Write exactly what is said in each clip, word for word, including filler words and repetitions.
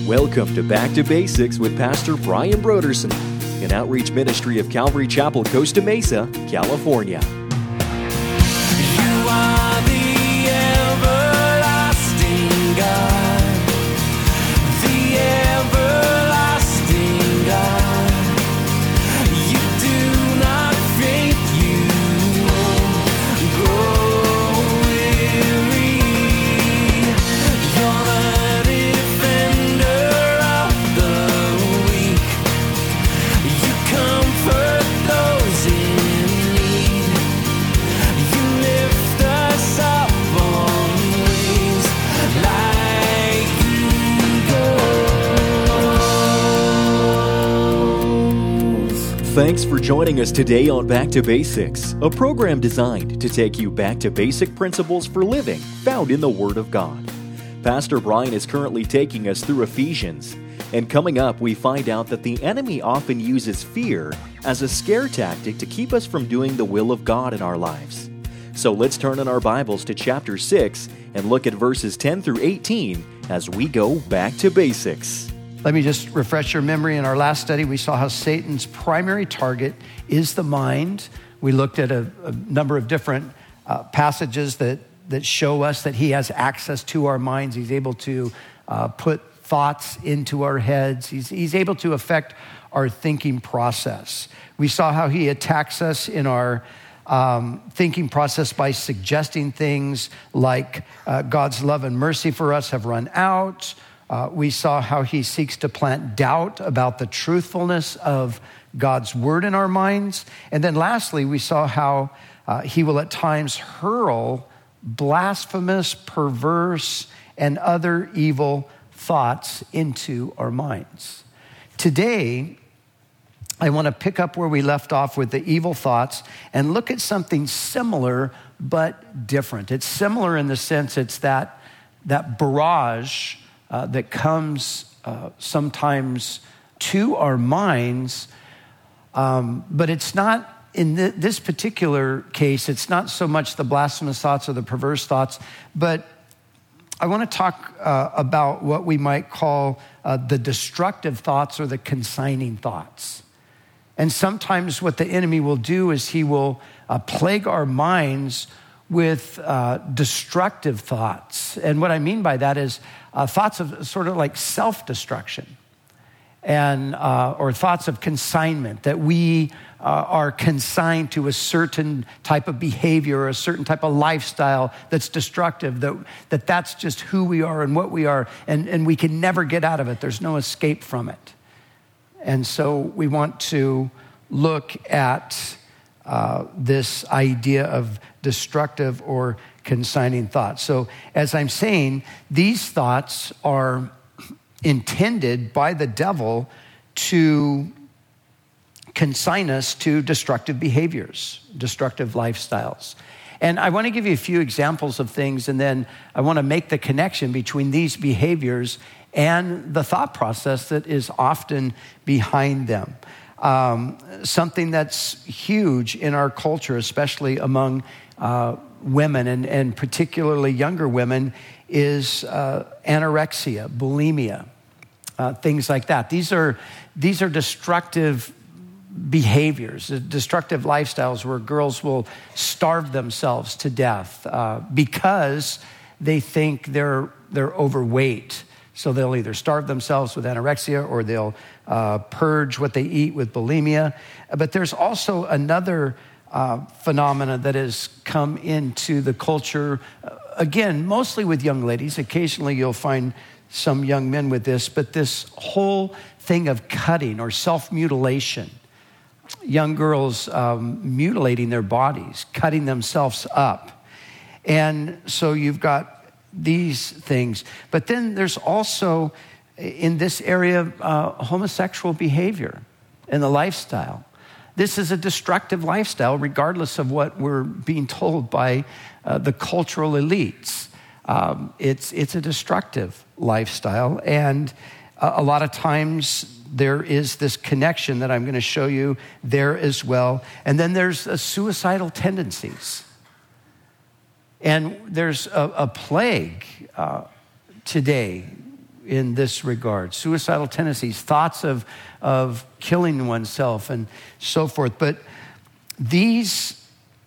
Welcome to Back to Basics with Pastor Brian Broderson, an outreach ministry of Calvary Chapel, Costa Mesa, California. You are the everlasting God, the everlasting God. You do not faint, you won't grow weary. You're the defender of the weak. You comfort those in need. You lift us up on wings like eagles. Thanks for joining us today on Back to Basics, a program designed to take you back to basic principles for living found in the Word of God. Pastor Brian is currently taking us through Ephesians, and coming up, we find out that the enemy often uses fear as a scare tactic to keep us from doing the will of God in our lives. So let's turn in our Bibles to chapter six and look at verses ten through eighteen as we go back to basics. Let me just refresh your memory. In our last study, we saw how Satan's primary target is the mind. We looked at a, a number of different uh, passages that, that show us that he has access to our minds. He's able to uh, put thoughts into our heads. He's, he's able to affect our thinking process. We saw how he attacks us in our um, thinking process by suggesting things like uh, God's love and mercy for us have run out. Uh, we saw how he seeks to plant doubt about the truthfulness of God's word in our minds. And then lastly, we saw how uh, he will at times hurl blasphemous, perverse, and other evil thoughts into our minds. Today, I want to pick up where we left off with the evil thoughts and look at something similar but different. It's similar in the sense it's that, that barrage uh, that comes uh, sometimes to our minds, um, but it's not, in th- this particular case, it's not so much the blasphemous thoughts or the perverse thoughts, but I want to talk uh, about what we might call uh, the destructive thoughts or the consigning thoughts. And sometimes what the enemy will do is he will uh, plague our minds with uh, destructive thoughts. And what I mean by that is uh, thoughts of sort of like self-destruction and uh, or thoughts of consignment, that we uh, are consigned to a certain type of behavior or a certain type of lifestyle that's destructive, that, that that's just who we are and what we are, and, and we can never get out of it. There's no escape from it. And so we want to look at uh, this idea of destructive or consigning thoughts. So as I'm saying, these thoughts are intended by the devil to consign us to destructive behaviors, destructive lifestyles. And I want to give you a few examples of things, and then I want to make the connection between these behaviors and the thought process that is often behind them. Um, something that's huge in our culture, especially among uh, women, and, and particularly younger women, is uh, anorexia, bulimia, uh, things like that. These are these are destructive behaviors, destructive lifestyles where girls will starve themselves to death uh, because they think they're they're overweight. So they'll either starve themselves with anorexia or they'll uh, purge what they eat with bulimia. But there's also another uh, phenomena that has come into the culture, uh, again, mostly with young ladies. Occasionally you'll find some young men with this, but this whole thing of cutting or self-mutilation. Young girls um, mutilating their bodies, cutting themselves up. And so you've got these things. But then there's also, in this area, uh, homosexual behavior and the lifestyle. This is a destructive lifestyle, regardless of what we're being told by uh, the cultural elites. Um, it's, it's a destructive lifestyle. And uh, a lot of times there is this connection that I'm going to show you there as well. And then there's uh, suicidal tendencies. And there's a, a plague uh, today in this regard. Suicidal tendencies, thoughts of, of killing oneself and so forth. But these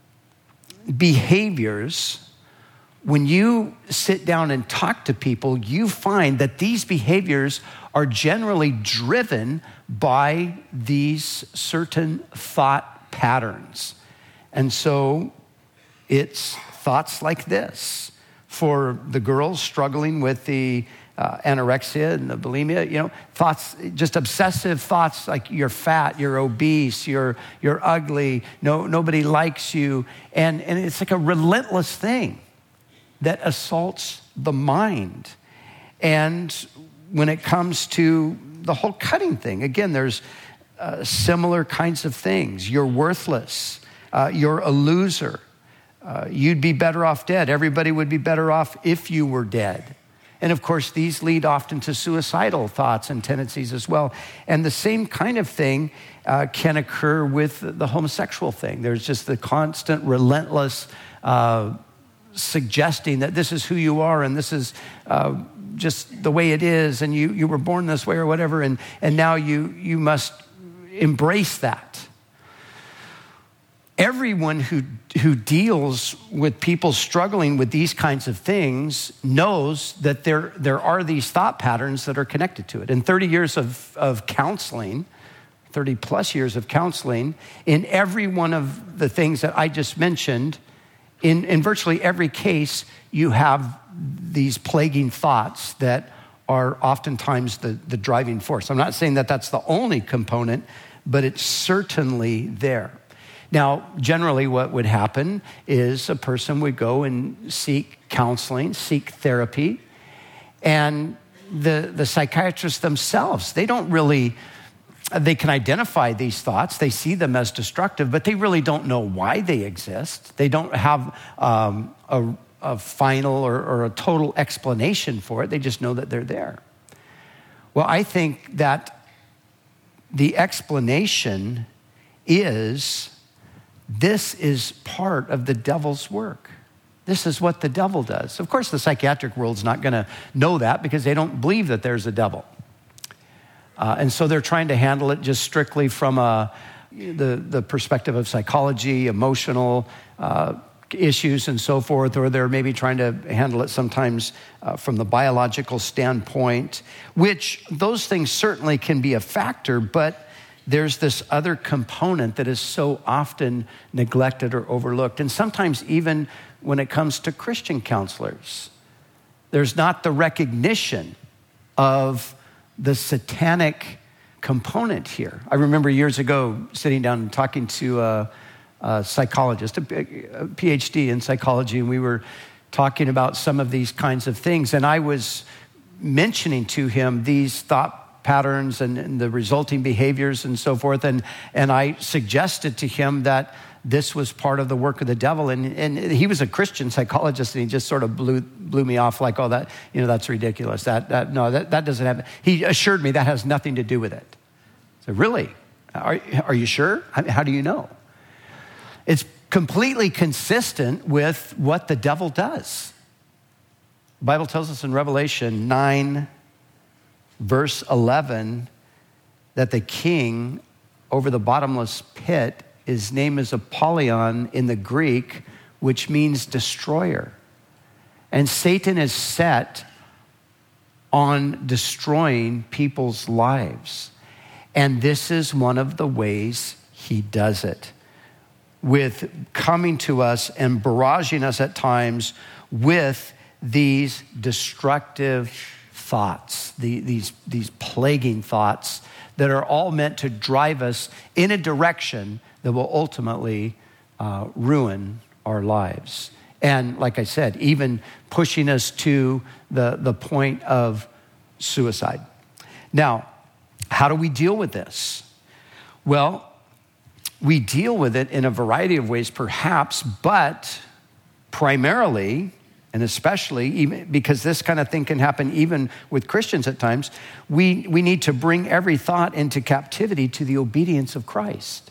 behaviors, when you sit down and talk to people, you find that these behaviors are generally driven by these certain thought patterns. And so it's thoughts like this. For the girls struggling with the uh, anorexia and the bulimia, you know, thoughts, just obsessive thoughts like you're fat, you're obese, you're you're ugly, no nobody likes you, and and it's like a relentless thing that assaults the mind. And when it comes to the whole cutting thing, again, there's uh, similar kinds of things. You're worthless. Uh, you're a loser. Uh, you'd be better off dead. Everybody would be better off if you were dead. And of course, these lead often to suicidal thoughts and tendencies as well. And the same kind of thing uh, can occur with the homosexual thing. There's just the constant, relentless uh, suggesting that this is who you are and this is uh, just the way it is, and you, you were born this way or whatever, and, and now you, you must embrace that. Everyone who, who deals with people struggling with these kinds of things knows that there, there are these thought patterns that are connected to it. In thirty years of, of counseling, thirty plus years of counseling, in every one of the things that I just mentioned, in, in virtually every case, you have these plaguing thoughts that are oftentimes the, the driving force. I'm not saying that that's the only component, but it's certainly there. Now, generally what would happen is a person would go and seek counseling, seek therapy, and the, the psychiatrists themselves, they don't really, they can identify these thoughts, they see them as destructive, but they really don't know why they exist. They don't have um, a, a final or, or a total explanation for it. They just know that they're there. Well, I think that the explanation is this is part of the devil's work. This is what the devil does. Of course, the psychiatric world's not going to know that because they don't believe that there's a devil. Uh, and so they're trying to handle it just strictly from a, the, the perspective of psychology, emotional uh, issues and so forth, or they're maybe trying to handle it sometimes uh, from the biological standpoint, which those things certainly can be a factor, but there's this other component that is so often neglected or overlooked. And sometimes even when it comes to Christian counselors, there's not the recognition of the satanic component here. I remember years ago sitting down and talking to a, a psychologist, a, a P H D in psychology, and we were talking about some of these kinds of things. And I was mentioning to him these thought patterns and, and the resulting behaviors and so forth. And, and I suggested to him that this was part of the work of the devil. And, and he was a Christian psychologist, and he just sort of blew blew me off like, oh, that, you know, that's ridiculous. That, that no, that, that doesn't have, he assured me that has nothing to do with it. I said, really? Are, are you sure? How, how do you know? It's completely consistent with what the devil does. The Bible tells us in Revelation nine, verse eleven, that the king over the bottomless pit, his name is Apollyon in the Greek, which means destroyer. And Satan is set on destroying people's lives. And this is one of the ways he does it, with coming to us and barraging us at times with these destructive thoughts, the, these, these plaguing thoughts that are all meant to drive us in a direction that will ultimately uh, ruin our lives. And like I said, even pushing us to the, the point of suicide. Now, how do we deal with this? Well, we deal with it in a variety of ways, perhaps, but primarily, and especially even because this kind of thing can happen even with Christians at times, we, we need to bring every thought into captivity to the obedience of Christ.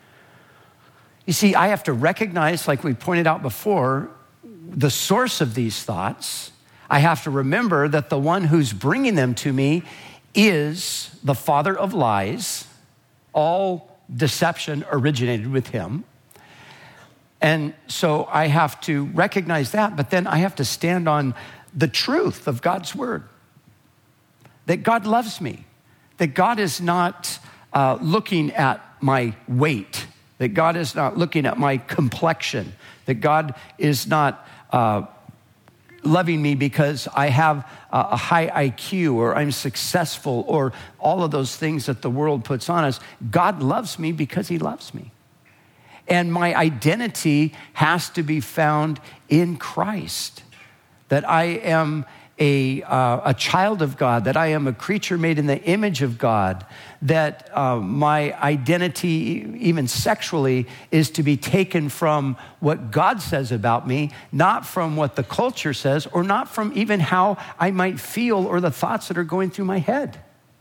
You see, I have to recognize, like we pointed out before, the source of these thoughts. I have to remember that the one who's bringing them to me is the father of lies. All deception originated with him. And so I have to recognize that, but then I have to stand on the truth of God's word. That God loves me. That God is not uh, looking at my weight. That God is not looking at my complexion. That God is not uh, loving me because I have a high I Q or I'm successful or all of those things that the world puts on us. God loves me because he loves me. And my identity has to be found in Christ. That I am a, uh, a child of God, that I am a creature made in the image of God, that uh, my identity, even sexually, is to be taken from what God says about me, not from what the culture says, or not from even how I might feel or the thoughts that are going through my head.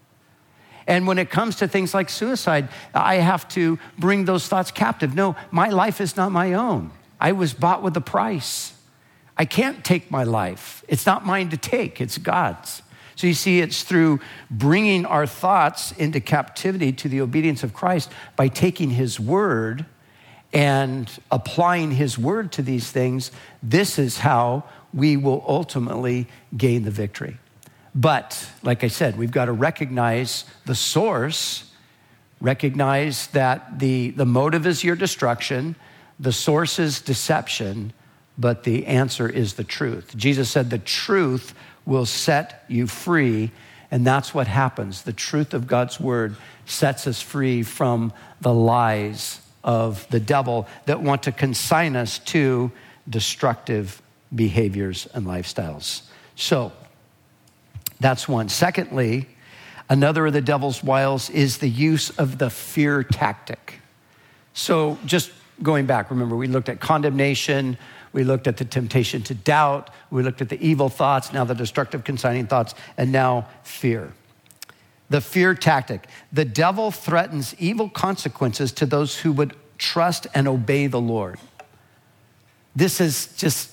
And when it comes to things like suicide, I have to bring those thoughts captive. No, my life is not my own. I was bought with a price. I can't take my life. It's not mine to take, it's God's. So you see, it's through bringing our thoughts into captivity to the obedience of Christ by taking his word and applying his word to these things. This is how we will ultimately gain the victory. But like I said, we've got to recognize the source, recognize that the, the motive is your destruction, the source is deception, but the answer is the truth. Jesus said the truth will set you free, and that's what happens. The truth of God's word sets us free from the lies of the devil that want to consign us to destructive behaviors and lifestyles. So that's one. Secondly, another of the devil's wiles is the use of the fear tactic. So just going back, remember, we looked at condemnation, we looked at the temptation to doubt, we looked at the evil thoughts, now the destructive consigning thoughts, and now fear. The fear tactic. The devil threatens evil consequences to those who would trust and obey the Lord. This is just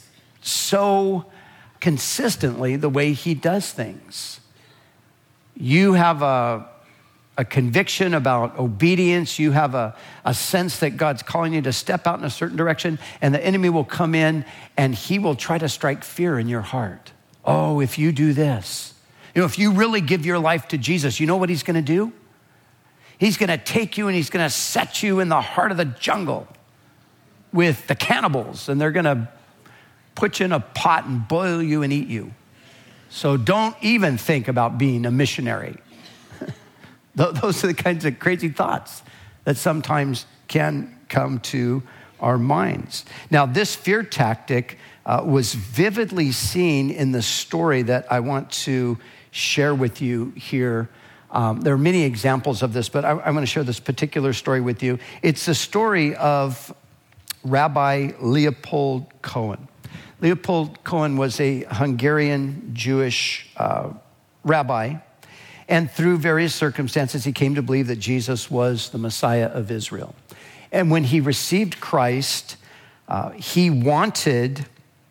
so consistently the way he does things. You have a, a conviction about obedience. You have a, a sense that God's calling you to step out in a certain direction, and the enemy will come in and he will try to strike fear in your heart. Oh, if you do this, you know, if you really give your life to Jesus, you know what he's going to do? He's going to take you and he's going to set you in the heart of the jungle with the cannibals, and they're going to put you in a pot and boil you and eat you. So don't even think about being a missionary. Those are the kinds of crazy thoughts that sometimes can come to our minds. Now, this fear tactic uh, was vividly seen in the story that I want to share with you here. Um, there are many examples of this, but I, I'm going to share this particular story with you. It's the story of Rabbi Leopold Cohen. Leopold Cohen was a Hungarian Jewish uh, rabbi, and through various circumstances, he came to believe that Jesus was the Messiah of Israel. And when he received Christ, uh, he wanted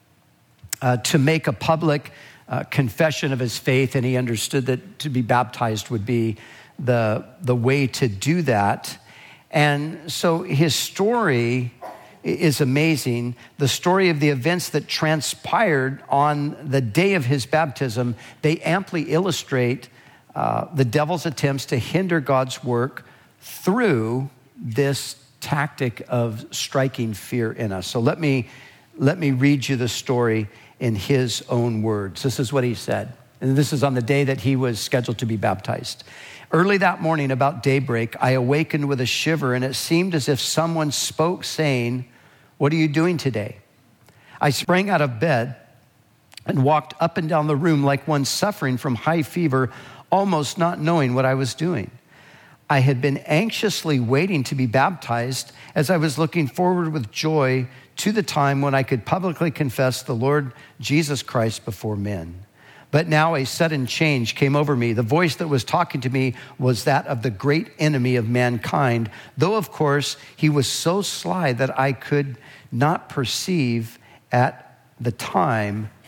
uh, to make a public uh, confession of his faith, and he understood that to be baptized would be the, the way to do that. And so his story is amazing. The story of the events that transpired on the day of his baptism, they amply illustrate uh, the devil's attempts to hinder God's work through this tactic of striking fear in us. So let me, let me read you the story in his own words. This is what he said. And this is on the day that he was scheduled to be baptized. Early that morning, about daybreak, I awakened with a shiver, and it seemed as if someone spoke, saying, "What are you doing today?" I sprang out of bed and walked up and down the room like one suffering from high fever, almost not knowing what I was doing. I had been anxiously waiting to be baptized as I was looking forward with joy to the time when I could publicly confess the Lord Jesus Christ before men. But now a sudden change came over me. The voice that was talking to me was that of the great enemy of mankind, though, of course, he was so sly that I could not perceive at the time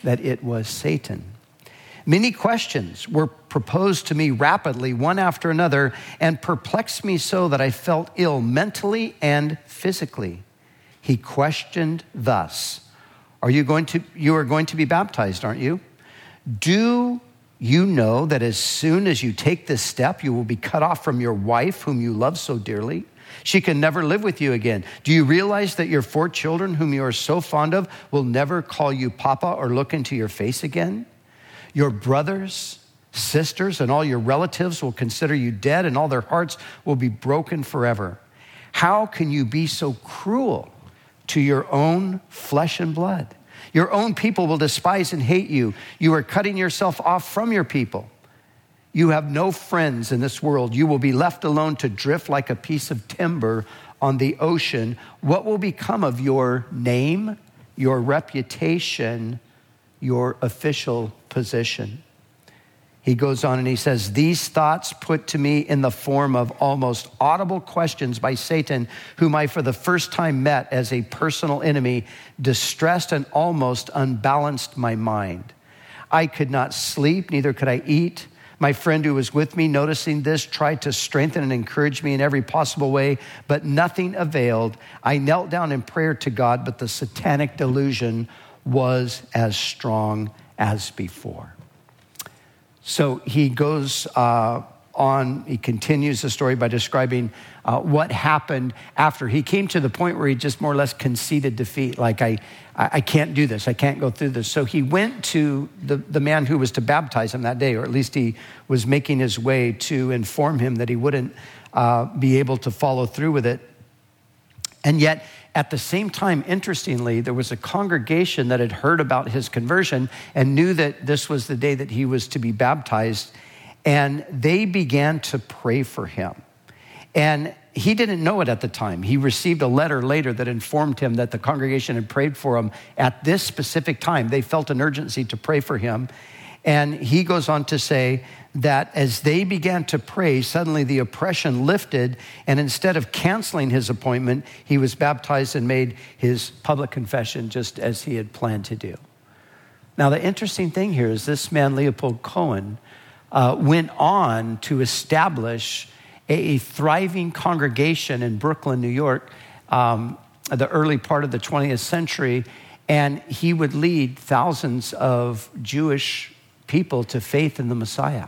that it was Satan. Many questions were proposed to me rapidly, one after another, and perplexed me so that I felt ill mentally and physically. He questioned thus, Are you going to, you are going to be baptized, aren't you? Do you know that as soon as you take this step, you will be cut off from your wife, whom you love so dearly? She can never live with you again. Do you realize that your four children, whom you are so fond of, will never call you Papa or look into your face again? Your brothers, sisters, and all your relatives will consider you dead, and all their hearts will be broken forever. How can you be so cruel to your own flesh and blood? Your own people will despise and hate you. You are cutting yourself off from your people. You have no friends in this world. You will be left alone to drift like a piece of timber on the ocean. What will become of your name, your reputation, your official position? He goes on and he says, these thoughts put to me in the form of almost audible questions by Satan, whom I for the first time met as a personal enemy, distressed and almost unbalanced my mind. I could not sleep, neither could I eat. My friend who was with me, noticing this, tried to strengthen and encourage me in every possible way, but nothing availed. I knelt down in prayer to God, but the satanic delusion was as strong as before. So he goes uh, on, he continues the story by describing uh, what happened after he came to the point where he just more or less conceded defeat. Like, I, I can't do this. I can't go through this. So he went to the, the man who was to baptize him that day, or at least he was making his way to inform him that he wouldn't uh, be able to follow through with it. And yet, at the same time, interestingly, there was a congregation that had heard about his conversion and knew that this was the day that he was to be baptized, and they began to pray for him. And he didn't know it at the time. He received a letter later that informed him that the congregation had prayed for him at this specific time. They felt an urgency to pray for him. And he goes on to say that as they began to pray, suddenly the oppression lifted, and instead of canceling his appointment, he was baptized and made his public confession just as he had planned to do. Now, the interesting thing here is this man, Leopold Cohen, uh, went on to establish a, a thriving congregation in Brooklyn, New York, um, the early part of the twentieth century, and he would lead thousands of Jewish people to faith in the Messiah.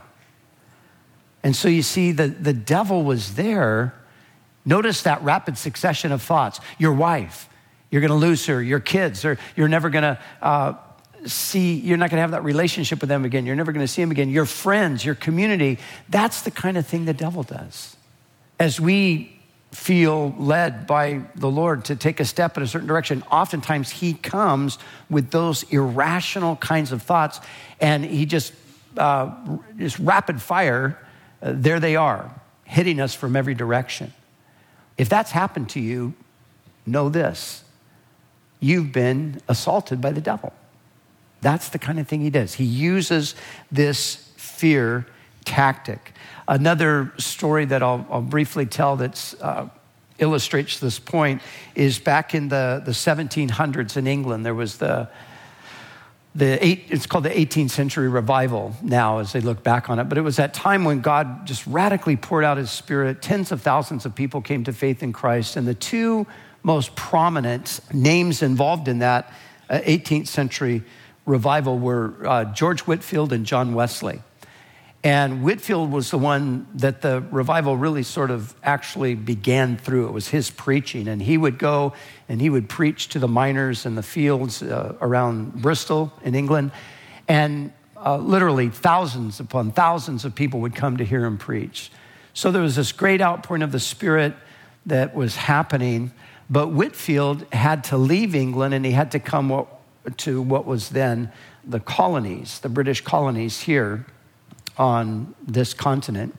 And so you see, the, the devil was there. Notice that rapid succession of thoughts. Your wife, you're going to lose her. Your kids, or you're never going to uh, see, you're not going to have that relationship with them again. You're never going to see them again. Your friends, your community, that's the kind of thing the devil does. As we feel led by the Lord to take a step in a certain direction, oftentimes he comes with those irrational kinds of thoughts, and he just, uh, just rapid fire, uh, there they are, hitting us from every direction. If that's happened to you, know this: you've been assaulted by the devil. That's the kind of thing he does. He uses this fear tactic. Another story that I'll, I'll briefly tell that's uh, illustrates this point is back in the, the seventeen hundreds in England. There was the, the eight, it's called the eighteenth century revival now as they look back on it. But it was that time when God just radically poured out his spirit. Tens of thousands of people came to faith in Christ. And the two most prominent names involved in that uh, eighteenth century revival were uh, George Whitefield and John Wesley. And Whitefield was the one that the revival really sort of actually began through. It was his preaching. And he would go and he would preach to the miners in the fields uh, around Bristol in England. And uh, literally thousands upon thousands of people would come to hear him preach. So there was this great outpouring of the Spirit that was happening. But Whitefield had to leave England, and he had to come what, to what was then the colonies, the British colonies here on this continent.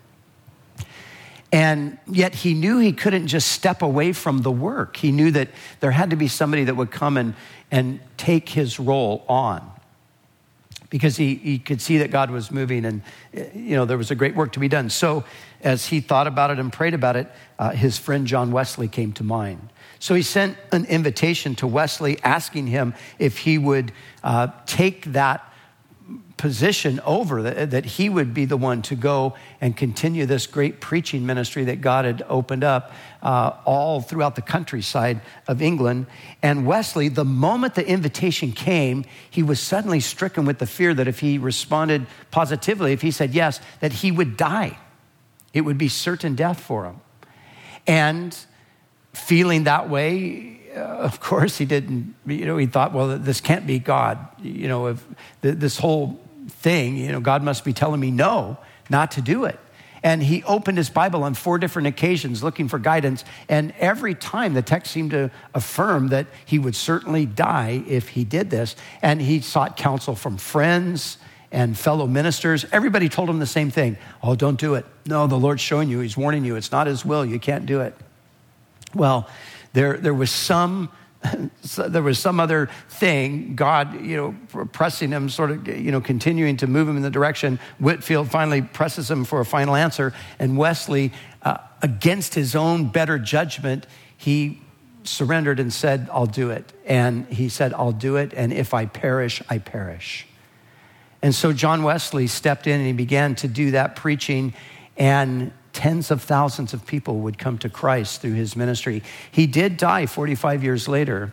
And yet he knew he couldn't just step away from the work. He knew that there had to be somebody that would come and, and take his role on. because he, he could see that God was moving and, you know, there was a great work to be done. So as he thought about it and prayed about it, uh, his friend John Wesley came to mind. So he sent an invitation to Wesley asking him if he would uh, take that position over, that, that he would be the one to go and continue this great preaching ministry that God had opened up uh, all throughout the countryside of England. And Wesley, the moment the invitation came, he was suddenly stricken with the fear that if he responded positively, if he said yes, that he would die. It would be certain death for him. And feeling that way, Uh, of course, he didn't, you know, he thought, well, this can't be God. You know, if th- this whole thing, you know, God must be telling me no, not to do it. And he opened his Bible on four different occasions looking for guidance. And every time the text seemed to affirm that he would certainly die if he did this. And he sought counsel from friends and fellow ministers. Everybody told him the same thing. Oh, don't do it. No, the Lord's showing you. He's warning you. It's not his will. You can't do it. Well, There, there was some, there was some other thing, God, you know, pressing him, sort of, you know, continuing to move him in the direction. Whitefield finally presses him for a final answer, and Wesley, uh, against his own better judgment, he surrendered and said, "I'll do it." And he said, "I'll do it, and if I perish, I perish." And so John Wesley stepped in and he began to do that preaching, and tens of thousands of people would come to Christ through his ministry. He did die forty-five years later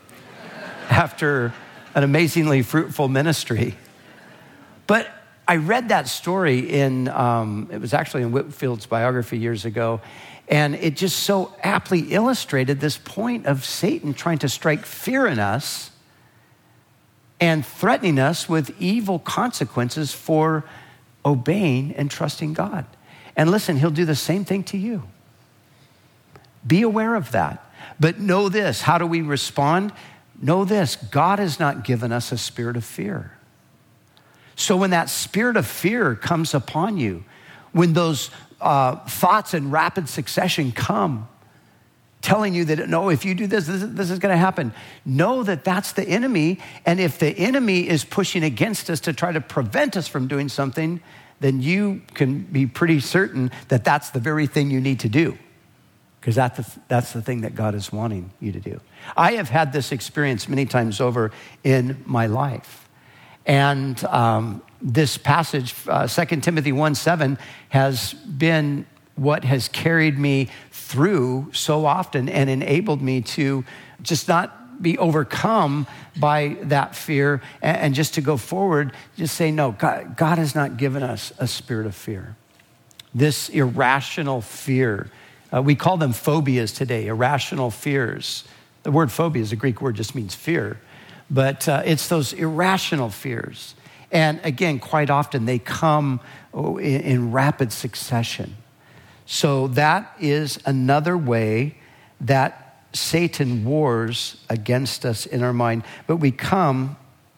after an amazingly fruitful ministry. But I read that story in, um, it was actually in Whitefield's biography years ago, and it just so aptly illustrated this point of Satan trying to strike fear in us and threatening us with evil consequences for obeying and trusting God. And listen, he'll do the same thing to you. Be aware of that. But know this, how do we respond? Know this, God has not given us a spirit of fear. So when that spirit of fear comes upon you, when those uh, thoughts in rapid succession come, telling you that, no, if you do this, this, this is going to happen. Know that that's the enemy. And if the enemy is pushing against us to try to prevent us from doing something, then you can be pretty certain that that's the very thing you need to do, because that's the, that's the thing that God is wanting you to do. I have had this experience many times over in my life. And um, this passage, uh, Second Timothy one seven, has been what has carried me through so often and enabled me to just not be overcome by that fear and, and just to go forward, just say, no, God, God has not given us a spirit of fear. This irrational fear, uh, we call them phobias today, irrational fears. The word phobia is a Greek word, just means fear. But uh, it's those irrational fears. And again, quite often they come oh, in, in rapid succession. So that is another way that Satan wars against us in our mind. But we come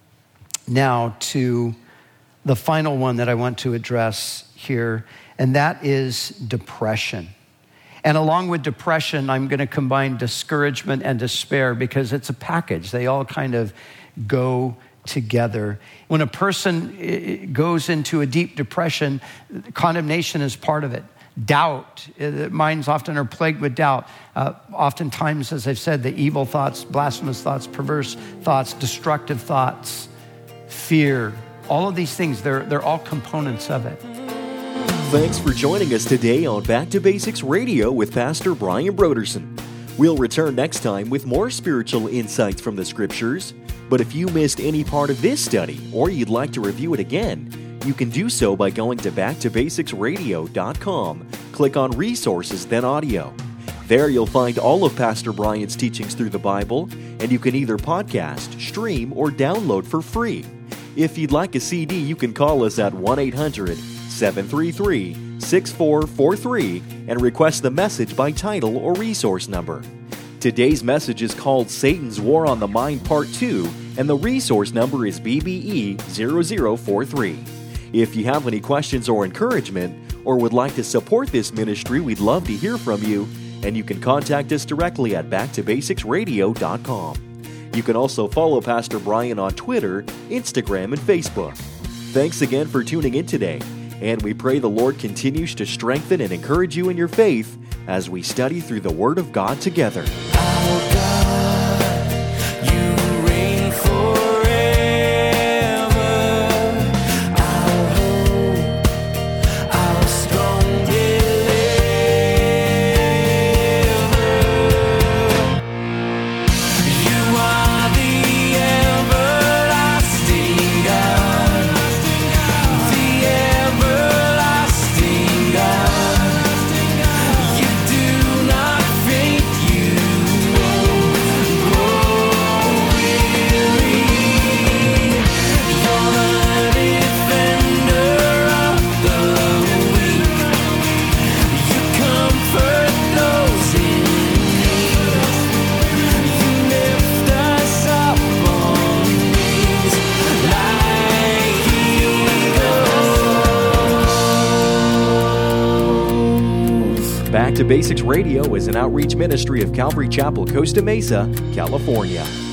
now to the final one that I want to address here, and that is depression. And along with depression, I'm going to combine discouragement and despair because it's a package. They all kind of go together. When a person goes into a deep depression, condemnation is part of it. Doubt, minds often are plagued with doubt. Uh, oftentimes, as I've said, the evil thoughts, blasphemous thoughts, perverse thoughts, destructive thoughts, fear, all of these things, they're, they're all components of it. Thanks for joining us today on Back to Basics Radio with Pastor Brian Brodersen. We'll return next time with more spiritual insights from the Scriptures. But if you missed any part of this study or you'd like to review it again, you can do so by going to back to basics radio dot com. Click on Resources, then Audio. There you'll find all of Pastor Brian's teachings through the Bible, and you can either podcast, stream, or download for free. If you'd like a C D, you can call us at one eight hundred seven three three six four four three and request the message by title or resource number. Today's message is called Satan's War on the Mind Part two, and the resource number is B B E zero zero four three. If you have any questions or encouragement, or would like to support this ministry, we'd love to hear from you, and you can contact us directly at back to basics radio dot com. You can also follow Pastor Brian on Twitter, Instagram, and Facebook. Thanks again for tuning in today, and we pray the Lord continues to strengthen and encourage you in your faith as we study through the Word of God together. Our God, you reign forever. Our hope, our strong deliverer. You are the everlasting God, the everlasting God. You do not faint, you won't grow weary. You're the defender of the weak. You comfort those in need. You lift us up on wings like eagles. Back to Basics Radio is an outreach ministry of Calvary Chapel, Costa Mesa, California.